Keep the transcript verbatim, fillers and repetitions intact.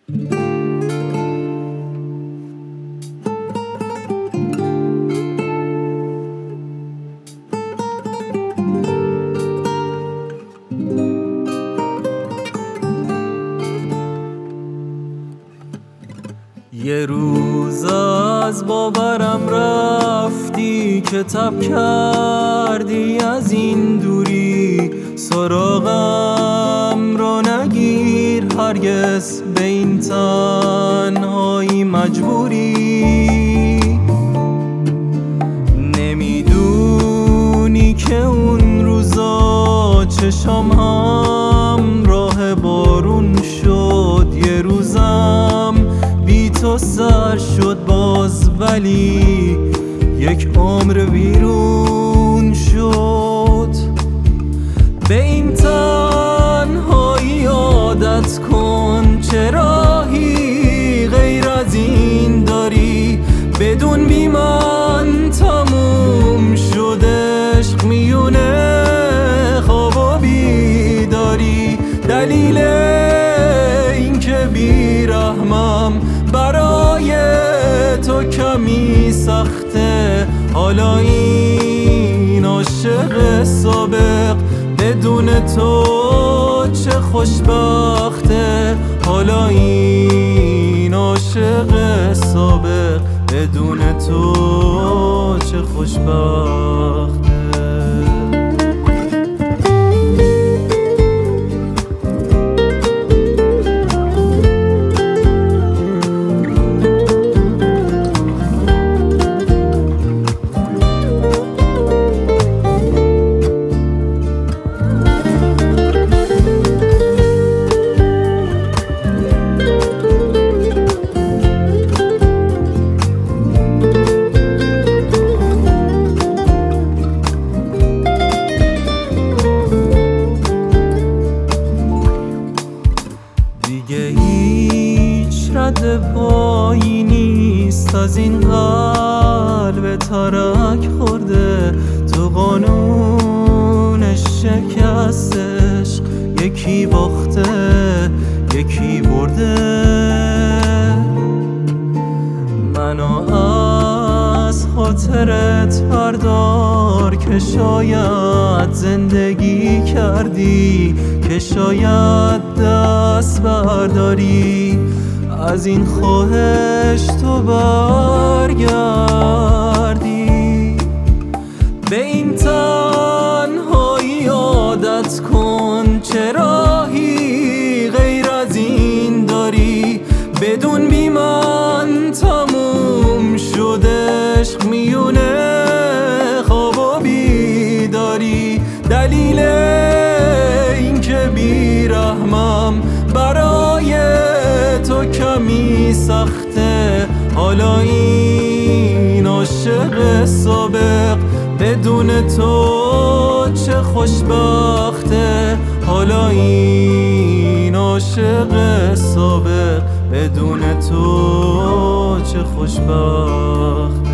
یه روز از باورم رفتی که تب کردی از این دوری، سراغم رو نگیر هرگز به این تنهایی مجبوری. نمیدونی که اون روزا چشام هم راه بارون شد، یه روزم بی تو سر شد باز، ولی یک عمر بیرون شد. به این تنهایی عادت کن، چه راهی غیر از این داری؟ بدون بی من تموم شد عشق میونه خواب و بیداری. دلیل این که بیرحمم برای تو کمی سخته، حالا این عاشق سابق بدون تو چه خوشبخته. حالا این عاشق سابق بدون تو چه خوشبخته. دیگه هیچ رد پایی نیست از این قلب ترک خورده. تو قانون شکستش یکی باخته یکی برده. منو از خاطرت بردار که شاید زندگی کردی، که شاید دست برداری از این خواهش تو برگردی. به این تنهایی عادت کن، چه راهی غیر از این داری؟ بدون بی من تموم شد عشق میونه خواب و بیداری. دلیل این که بیرحمم برای تو کمی سخته، حالا این عاشق سابق بدون تو چه خوشبخته. حالا این عاشق سابق بدون تو چه خوشبخته.